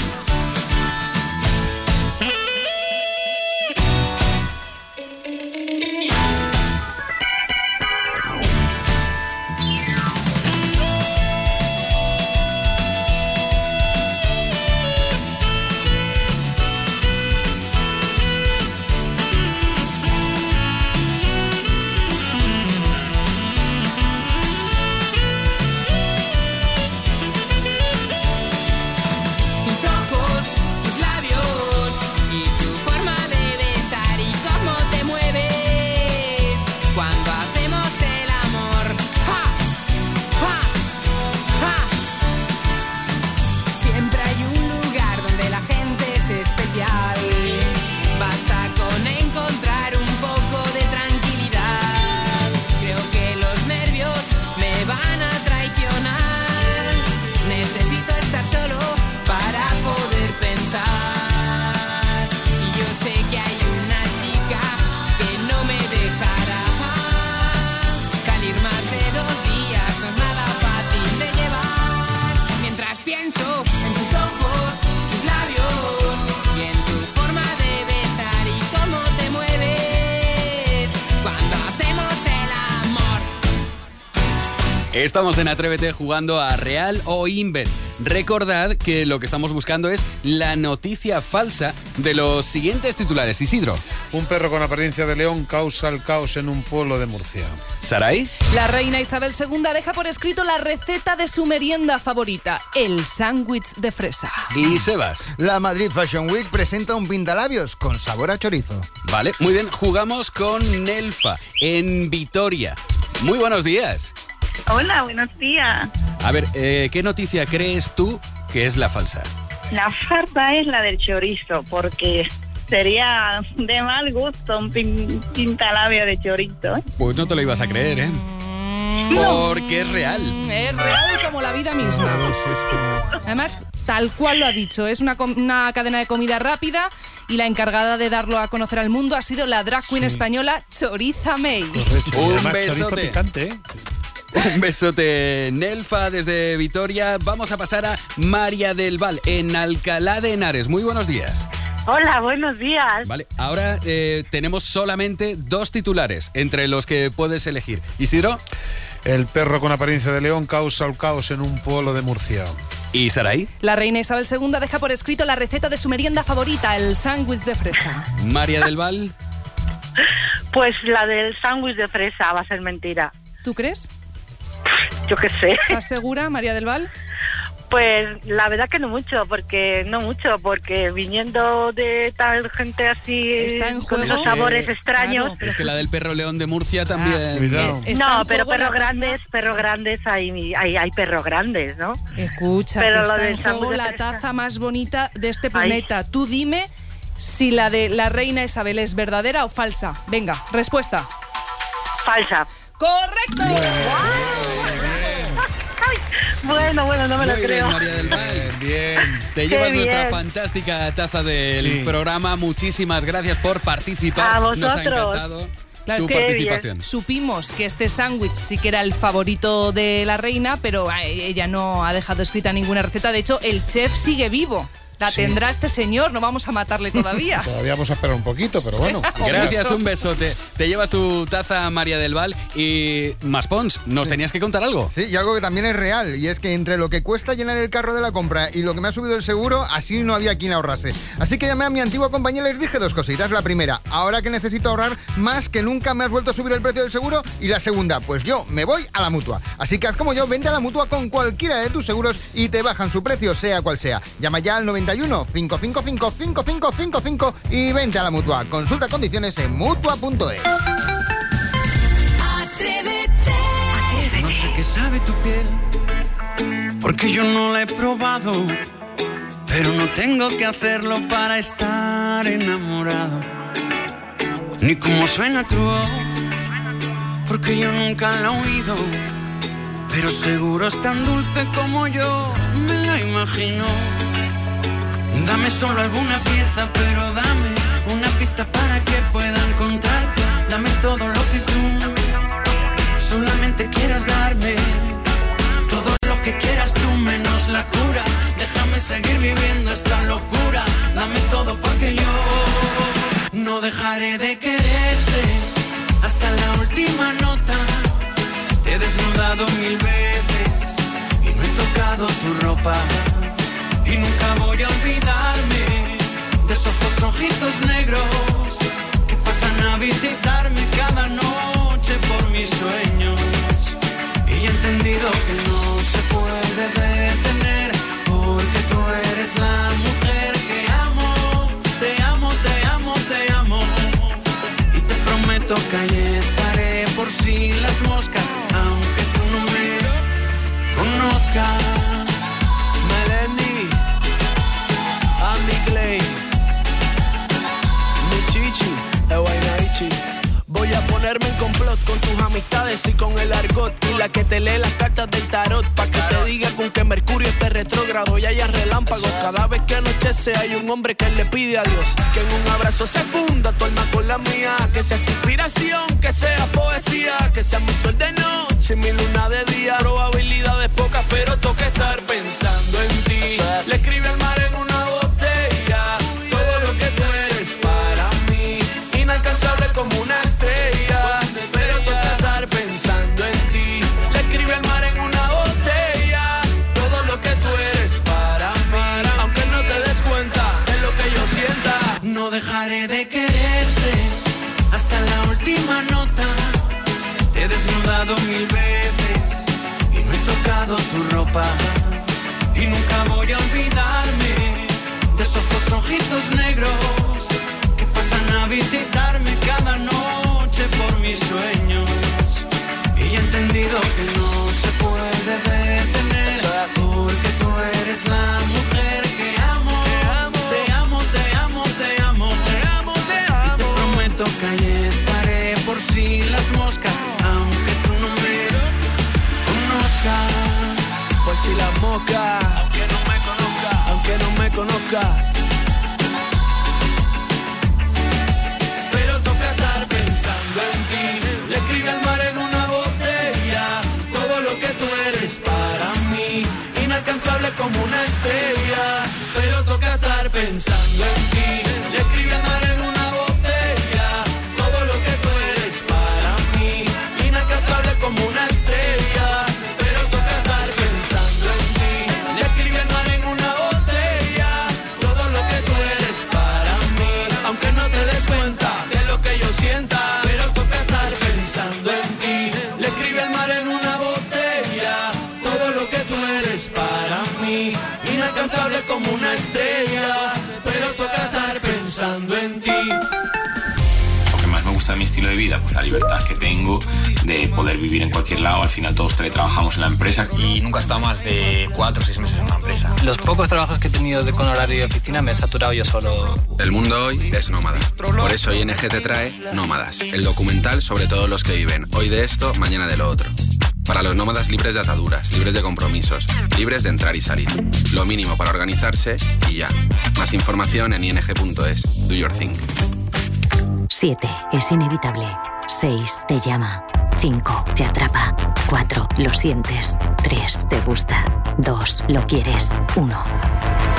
Speaker 7: Tus ojos, tus labios y tu forma de besar y cómo te mueves cuando hacemos el amor. ¡Ja! ¡Ja! ¡Ja! Siempre hay un lugar donde la gente es especial. Basta con encontrar un poco de tranquilidad. Creo que los nervios me van a traicionar. Necesito estar solo para poder pensar. Y yo sé que hay una chica que no me dejará salir más de dos días, no es nada fácil de llevar. Mientras pienso en tus ojos, tus labios y en tu forma de besar y cómo te mueves cuando hacemos el amor.
Speaker 2: Estamos en Atrévete jugando a Real o Invent. Recordad que lo que estamos buscando es la noticia falsa de los siguientes titulares. Isidro.
Speaker 4: Un perro con apariencia de león causa el caos en un pueblo de Murcia.
Speaker 2: Saray.
Speaker 5: La reina Isabel segunda deja por escrito la receta de su merienda favorita, el sándwich de fresa.
Speaker 2: Y Sebas.
Speaker 6: La Madrid Fashion Week presenta un pintalabios con sabor a chorizo.
Speaker 2: Vale, muy bien. Jugamos con Nelfa en Vitoria. Muy buenos días.
Speaker 8: Hola, buenos días.
Speaker 2: A ver, eh, ¿qué noticia crees tú que es la falsa?
Speaker 8: La farsa es la del chorizo, porque sería de mal gusto un pin- pintalabio de chorizo, ¿eh?
Speaker 2: Pues no te lo ibas a creer, ¿eh?
Speaker 8: No.
Speaker 2: Porque es real.
Speaker 5: Es real como la vida misma. Además, tal cual lo ha dicho, es una, com- una cadena de comida rápida y la encargada de darlo a conocer al mundo ha sido la drag queen
Speaker 4: Sí.
Speaker 5: española Choriza May.
Speaker 4: Correcto.
Speaker 2: Un
Speaker 4: Además, chorizo
Speaker 2: besote.
Speaker 4: picante, ¿eh?
Speaker 2: Un besote, Nelfa, desde Vitoria. Vamos a pasar a María del Val, en Alcalá de Henares. Muy buenos días.
Speaker 8: Hola, buenos días.
Speaker 2: Vale, ahora eh, tenemos solamente dos titulares entre los que puedes elegir. Isidro.
Speaker 4: El perro con apariencia de león causa el caos en un pueblo de Murcia.
Speaker 2: ¿Y Saray?
Speaker 5: La reina Isabel segunda deja por escrito la receta de su merienda favorita, el sándwich de fresa.
Speaker 2: María del Val.
Speaker 8: Pues la del sándwich de fresa va a ser mentira.
Speaker 5: ¿Tú crees?
Speaker 8: Yo qué sé.
Speaker 5: ¿Estás segura, María del Val?
Speaker 8: Pues la verdad que no mucho, porque no mucho, porque viniendo de tal gente así
Speaker 5: Está en
Speaker 8: con
Speaker 5: juego.
Speaker 8: esos sabores
Speaker 2: Eh,
Speaker 8: extraños.
Speaker 2: Es que la del perro león de Murcia también.
Speaker 4: Cuidado.
Speaker 5: Está
Speaker 8: No,
Speaker 5: en
Speaker 8: pero
Speaker 5: juego
Speaker 8: perros
Speaker 5: la
Speaker 8: grandes, perros grandes hay, hay, hay perros grandes, ¿no?
Speaker 5: Escucha,
Speaker 8: Pero
Speaker 5: que
Speaker 8: lo
Speaker 5: está
Speaker 8: del
Speaker 5: en juego
Speaker 8: sándwich de
Speaker 5: la
Speaker 8: fresa.
Speaker 5: taza más bonita de este planeta. Tú dime si la de la reina Isabel es verdadera o falsa. Venga, respuesta.
Speaker 8: Falsa.
Speaker 5: ¡Correcto!
Speaker 8: Bueno, bueno, no me lo
Speaker 2: Muy bien,
Speaker 8: creo.
Speaker 2: María del Val.
Speaker 4: Bien.
Speaker 2: Te
Speaker 8: Qué
Speaker 2: llevas nuestra
Speaker 8: bien.
Speaker 2: fantástica taza del
Speaker 4: Sí.
Speaker 2: programa. Muchísimas gracias por participar.
Speaker 8: A
Speaker 2: Nos ha
Speaker 8: vosotros.
Speaker 2: encantado
Speaker 5: Claro,
Speaker 2: tu
Speaker 5: es que
Speaker 2: participación.
Speaker 5: supimos que este sándwich sí que era el favorito de la reina, pero eh, ella no ha dejado escrita ninguna receta. De hecho, el chef sigue vivo. La
Speaker 4: Sí.
Speaker 5: tendrá este señor, no vamos a matarle todavía.
Speaker 4: Todavía vamos a esperar un poquito, pero bueno.
Speaker 2: Gracias, un besote. Te llevas tu taza, María del Val. Y más Pons, ¿nos
Speaker 6: Sí.
Speaker 2: tenías que contar algo?
Speaker 6: Sí, y algo que también es real, y es que entre lo que cuesta llenar el carro de la compra y lo que me ha subido el seguro, así no había quien ahorrase. Así que llamé a mi antigua compañía y les dije dos cositas. La primera, ahora que necesito ahorrar más que nunca me has vuelto a subir el precio del seguro. Y la segunda, pues yo me voy a la Mutua. Así que haz como yo, vente a la Mutua con cualquiera de tus seguros y te bajan su precio, sea cual sea. Llama ya al noventa y uno, cinco cinco cinco, cinco cinco cinco cinco y vente a la Mutua. Consulta condiciones en mutua punto es.
Speaker 3: Atrévete. Atrévete. No sé qué sabe tu piel, porque yo no la he probado, pero no tengo que hacerlo para estar enamorado. Ni cómo suena tu voz, porque yo nunca la he oído, pero seguro es tan dulce como yo me la imagino. Dame solo alguna pieza, pero dame una pista para que pueda encontrarte. Dame todo lo que tú solamente quieras darme, todo lo que quieras tú menos la cura. Déjame seguir viviendo esta locura. Dame todo porque yo no dejaré de quererte hasta la última nota. Te he desnudado mil veces y no he tocado tu ropa. Y nunca voy a olvidarme de esos dos ojitos negros que pasan a visitarme cada noche por mis sueños. Y he entendido que no se puede detener, porque tú eres la mujer que amo. Te amo, te amo, te amo. Y te prometo que ahí estaré por si las moscas, aunque tú no me conozcas. Melendi, Andy Clay, mi chichi, Ewainaichi. Voy a ponerme en complot con tus amistades y con el argot, y la que te lee las cartas del tarot, pa' que te diga con que Mercurio esté retrógrado y haya relámpagos. Cada vez que anochece hay un hombre que le pide a Dios que en un abrazo se funda tu alma con la mía. Que seas inspiración, que sea poesía, que sea mi sol de noche, mi luna de día. Probabilidades pocas, pero toca estar pensando en ti. Le escribe al mar en una botella todo lo que tú eres para mí, inalcanzable como una estrella, pero toca estar pensando en ti. Le escribe al mar en una botella todo lo que tú eres para mí, aunque no te des cuenta de lo que yo sienta. No dejaré de quererte hasta la última nota. Te he desnudado mil veces y no he tocado tu ropa. Y nunca voy a olvidarme de esos dos ojitos negros que pasan a visitarme cada noche por mis sueños. Y he entendido que no se puede detener, porque tú eres la mujer que amo. Te amo, te amo, te amo. Y te prometo que ahí estaré por si las moscas, aunque tú no me conozcas. Por si las moscas, aunque no me conozca, aunque no me conozca. Pero toca estar pensando en ti. Le escribe al mar en una botella todo lo que tú eres para mí, inalcanzable como una estrella. Pero toca estar pensando en ti. Le escribe al mar en una botella todo lo que tú eres para mí, inalcanzable como una estrella. Pero toca estar pensando en ti. Le escribe al mar en una botella todo lo que tú eres para mí, aunque no te des cuenta de lo que yo sienta. Pero toca estar pensando en ti. Le escribe al mar en una botella todo lo que tú eres para mí, inalcanzable como una estrella. Pero toca estar pensando en ti.
Speaker 9: Lo que más me gusta de mi estilo de vida, pues la libertad que tengo de poder vivir en cualquier lado. Al final todos teletrabajamos en la empresa.
Speaker 10: Y nunca he estado más de cuatro o seis meses en una empresa.
Speaker 11: Los pocos trabajos que he tenido de, con horario de oficina me he saturado yo solo.
Speaker 12: El mundo hoy es nómada. Por eso I N G te trae Nómadas, el documental sobre todos los que viven hoy de esto, mañana de lo otro. Para los nómadas libres de ataduras, libres de compromisos, libres de entrar y salir. Lo mínimo para organizarse y ya. Más información en I N G punto es. Do your thing.
Speaker 13: siete. Es inevitable. seis. Te llama. cinco. Te atrapa. cuatro. Lo sientes. tres. Te gusta. dos. Lo quieres. uno.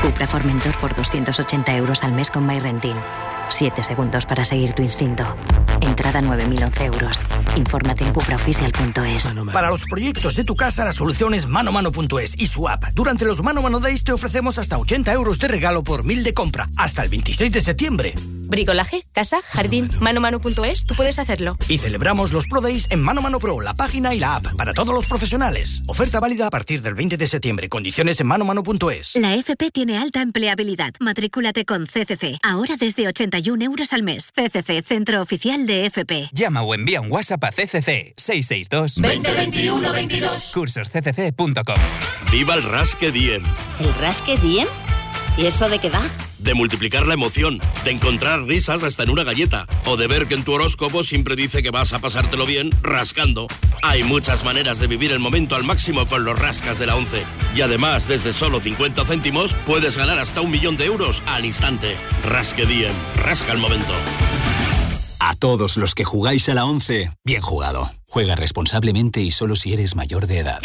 Speaker 13: Cupra Formentor por doscientos ochenta euros al mes con MyRenting. siete segundos para seguir tu instinto. Entrada nueve mil once euros. Infórmate en cupraoficial punto es.
Speaker 23: Para los proyectos de tu casa, la solución es mano mano punto es y su app. Durante los Mano Mano Days te ofrecemos hasta ochenta euros de regalo por mil de compra. Hasta el veintiséis de septiembre.
Speaker 24: Bricolaje, casa, jardín, mano mano punto es, tú puedes hacerlo.
Speaker 23: Y celebramos los Pro Days en Mano Mano Pro, la página y la app. Para todos los profesionales. Oferta válida a partir del veinte de septiembre. Condiciones en mano mano punto es.
Speaker 13: La F P tiene alta empleabilidad. Matrículate con C C C. Ahora desde ochenta y un euros al mes. C C C, Centro Oficial de F P.
Speaker 21: Llama o envía un WhatsApp a C C C seis seis dos
Speaker 14: veinte veintiuno veintidós.
Speaker 21: cursos c c c punto com.
Speaker 15: ¡Viva el Rasque Diem!
Speaker 16: ¿El Rasque Diem? ¿Y eso de qué va?
Speaker 15: De multiplicar la emoción, de encontrar risas hasta en una galleta, o de ver que en tu horóscopo siempre dice que vas a pasártelo bien rascando. Hay muchas maneras de vivir el momento al máximo con los rascas de la once. Y además, desde solo cincuenta céntimos, puedes ganar hasta un millón de euros al instante. Rasque Diem, rasca el momento.
Speaker 17: A todos los que jugáis a la once, bien jugado. Juega responsablemente y solo si eres mayor de edad.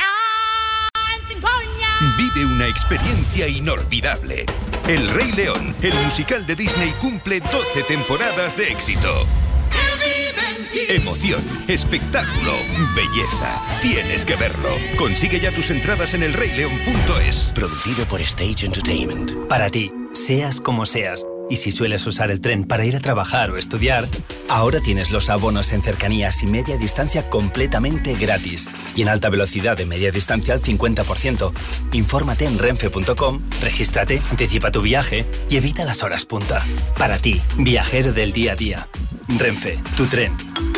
Speaker 27: Vive una experiencia inolvidable. El Rey León, el musical de Disney, cumple doce temporadas de éxito. Emoción, espectáculo, belleza. Tienes que verlo. Consigue ya tus entradas en el rey león punto es.
Speaker 26: Producido por Stage Entertainment.
Speaker 18: Para ti, seas como seas, y si sueles usar el tren para ir a trabajar o estudiar, ahora tienes los abonos en cercanías y media distancia completamente gratis. Y en alta velocidad de media distancia al cincuenta por ciento. Infórmate en renfe punto com, regístrate, anticipa tu viaje y evita las horas punta. Para ti, viajero del día a día. Renfe, tu tren.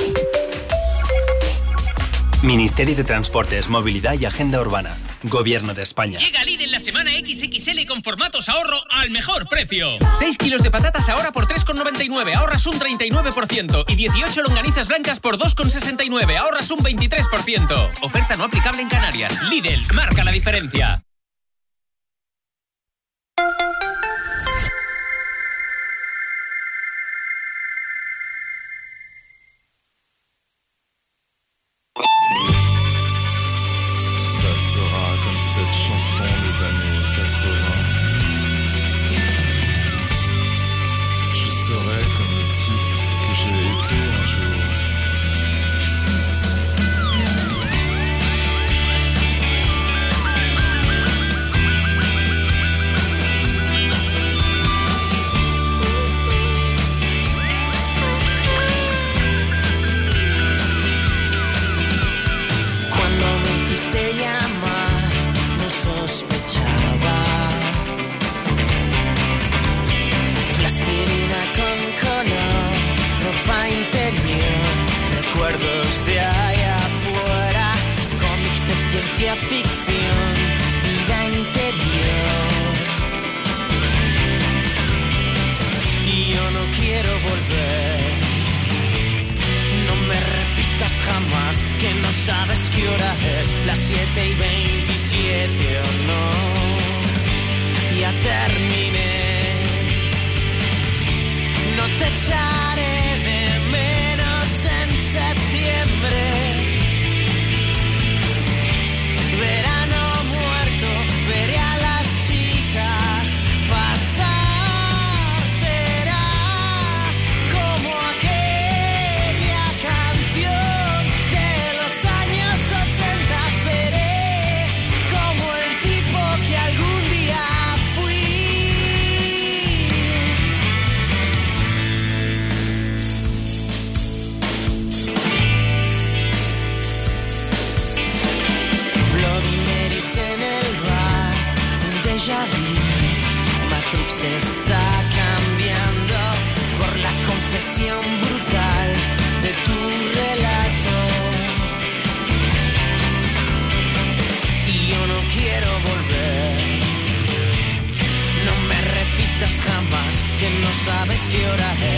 Speaker 18: Ministerio de Transportes, Movilidad y Agenda Urbana. Gobierno de España.
Speaker 19: Llega Lidl la semana equis equis ele con formatos ahorro al mejor precio. seis kilos de patatas ahora por tres con noventa y nueve, ahorras un treinta y nueve por ciento. Y dieciocho longanizas blancas por dos con sesenta y nueve, ahorras un veintitrés por ciento. Oferta no aplicable en Canarias. Lidl, marca la diferencia.
Speaker 3: Ficción, vida interior. Y yo no quiero volver. No me repitas jamás que no sabes qué hora es. Las siete y veintisiete o no. Ya terminé. No te echaré de menos en septiembre. Verano muerto, veré a las chicas pasar. Será como aquella canción de los años ochenta. Seré como el tipo que algún día fui. En el bar, un déjà vu. Matrix está cambiando por la confesión brutal de tu relato. Y yo no quiero volver. No me repitas jamás que no sabes qué hora